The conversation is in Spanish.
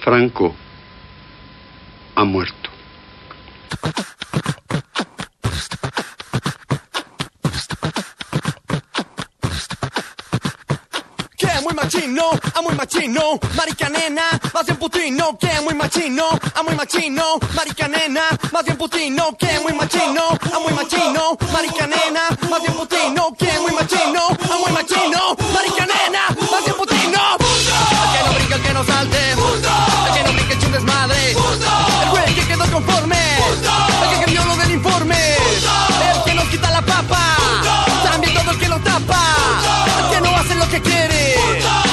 Franco ha muerto. Que es muy machino, marica nena, más bien putino. Que es muy machino, marica nena, más bien putino. Que es muy machino, marica nena, más bien putino. Que es muy machino,